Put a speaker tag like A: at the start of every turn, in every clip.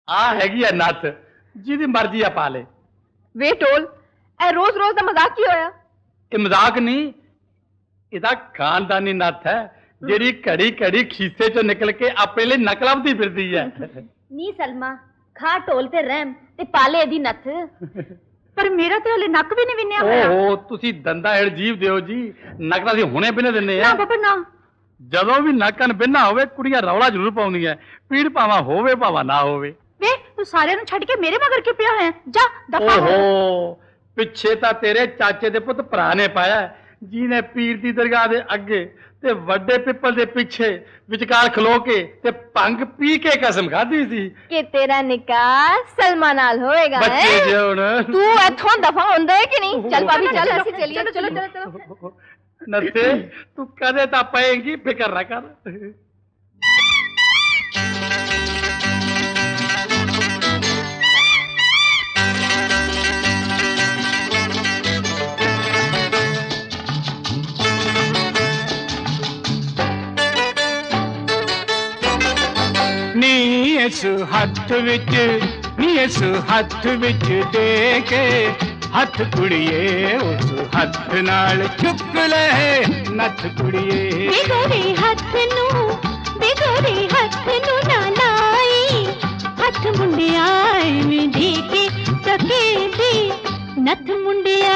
A: आ हैगी है नथ जिहदी मर्जी आ पा ले।
B: वे टोल ए रोज रोज दा मजाक की होया?
A: ये मजाक नहीं, इहदा खानदानी नथ है जेड़ी घड़ी घड़ी खीसे चो निकल के अपने लिए नक लभदी फिरदी है।
B: नी सलमा खा टोल ते रहम ते पाले दी नथ। पर मेरा ते हले नक भी नहीं विन्या होया।
A: ओहो तुसी दंदा हेड़ जीव दियो जी, नक तां असीं हुणे बिन्ने दिन्ने
B: ना
A: आ।
B: बाबा ना,
A: ਜਦੋਂ ਵੀ ਨੱਕਨ ਬਿੰਨਾ ਹੋਵੇ ਕੁੜੀਆਂ ਰੌਲਾ ਜ਼ਰੂਰ ਪਾਉਂਦੀਆਂ, ਪੀੜ ਭਾਵਾਂ ਹੋਵੇ ਭਾਵਾਂ ਨਾ ਹੋਵੇ।
B: ਵੇ ਤੂੰ ਸਾਰਿਆਂ ਨੂੰ ਛੱਡ ਕੇ ਮੇਰੇ ਮਗਰ ਕਿਉਂ ਪਿਆ ਹੈ? ਜਾ ਦਫਾ ਹੋ।
A: ਓਹੋ ਪਿੱਛੇ ਤਾਂ ਤੇਰੇ ਚਾਚੇ ਦੇ ਪੁੱਤ ਭਰਾ ਨੇ ਪਾਇਆ, ਜਿਹਨੇ ਪੀਰ ਦੀ ਦਰਗਾਹ ਦੇ ਅੱਗੇ ਤੇ ਵੱਡੇ ਪਿੱਪਲ ਦੇ ਪਿੱਛੇ ਵਿਚਕਾਰ ਖਲੋ ਕੇ ਤੇ ਭੰਗ ਪੀ ਕੇ ਕਸਮ ਖਾਧੀ ਸੀ
B: ਕਿ ਤੇਰਾ ਨਿਕਾਹ ਸਲਮਾ ਨਾਲ ਹੋਏਗਾ।
A: ਬੱਚੇ ਜੇ ਹੁਣ
B: ਤੂੰ ਇੱਥੋਂ ਦਫਾ ਹੁੰਦਾ ਹੈ ਕਿ ਨਹੀਂ? ਚੱਲ ਭਾਬੀ ਚੱਲ ਅਸੀਂ ਚੱਲੀਏ। ਚਲੋ ਚਲੋ ਚਲੋ।
A: ਨੱਥੇ ਤੂੰ ਕਦੇ ਤਾਂ ਪਏਂਗੀ, ਫਿਕਰ ਨਾ ਕਰ।
C: नी इस हथ विच, नी इस हथ विच दे के हथ कुड़िए उस हथ नाल चुक ले नथ कुड़िए।
D: बेगोरे हथ नू ना लाई, हथ मुंडिया में दे के तके दे नथ मुंडिया।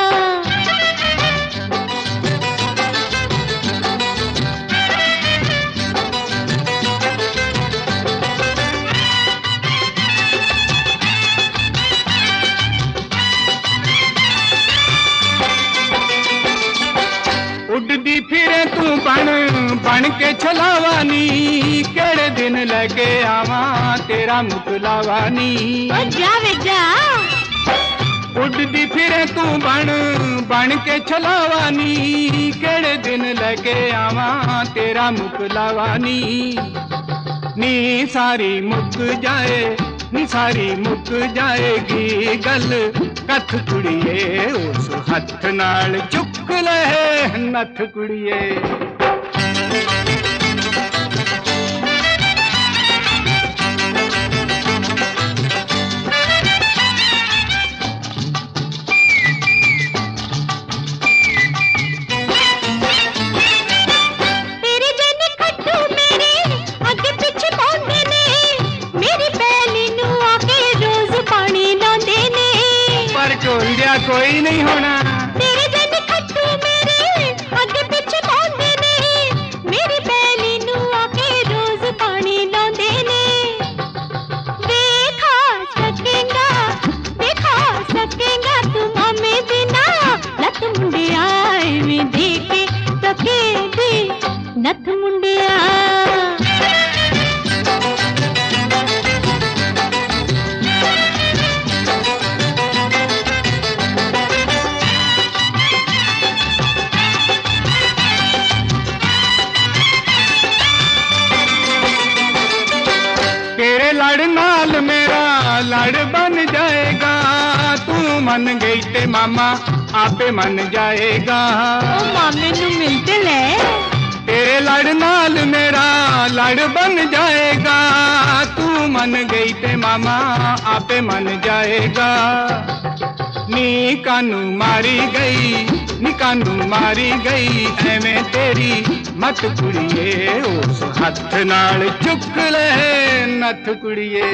C: उड़दी फिरे तू बन बन के छलावानी, केड़े दिन लगे आवा तेरा मुकलावानी।
D: जा वे जा।
C: उड़दी फिरे तू बन बन के छलावानी, केड़े दिन लगे आवा तेरा मुकलावानी। नी सारी मुक जाए, नी सारी मुक जाएगी गल कथ कुड़िए उस हथ नाल चुक ले नथ कुड़िए। कोई नहीं होना
D: तेरे जन खट्टू मेरे आगे पीछे पाउंदे ने, मेरी बैली नू आके रोज पानी लाउंदे ने। देखा सकेगा तू मामे बिना नथ मुंडिया में देखे तके दे नथ मुंडिया।
C: लड़ नाल मेरा लड़ बन जाएगा, तू मन गई ते मामा आपे मन जाएगा।
D: ओ मामे नू मिलते ले।
C: तेरे लड़ नाल मेरा लड़ बन जाएगा, तू मन गई ते मामा आपे मन जाएगा। नी कानू मारी गई, नी कानू मारी गई एवें तेरी मत कुड़िए उस हथ नाल चुक ले नथ कुड़िए।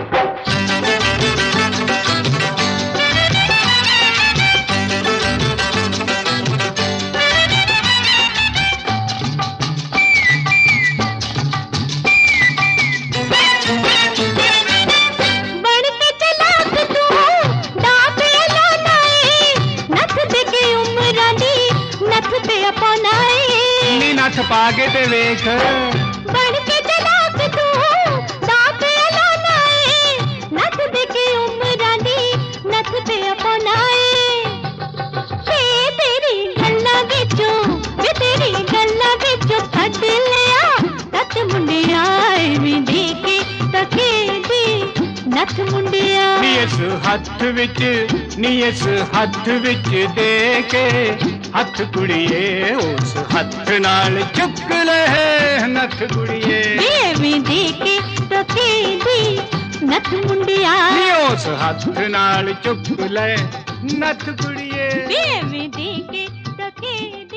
C: नथ पागे ते वेख
D: बन के चलाक तू दाते लानाए, नथ देके उमरां दी नथ ते अपनाए। ते तेरी गल्लां विचों वे तेरी गल्लां विचों कढ लिया नथ मुंडिया में देके तके दी नथ मुंडिया।
C: नी इस हथ विच, नी इस हथ विच दे के हथ कुड़िए उस हथ नाल चुक ले नथ कुड़िए।
D: में देके तके दी ਨੱਥ ਮੁੰਡਿਆ
C: ਨੀ ਉਸ ਹੱਥ ਨਾਲ ਚੁੱਕ ਲੈ ਨੱਥ ਕੁੜੀਏ
D: ਵੇ ਦੇ ਕੇ ਤਕੇ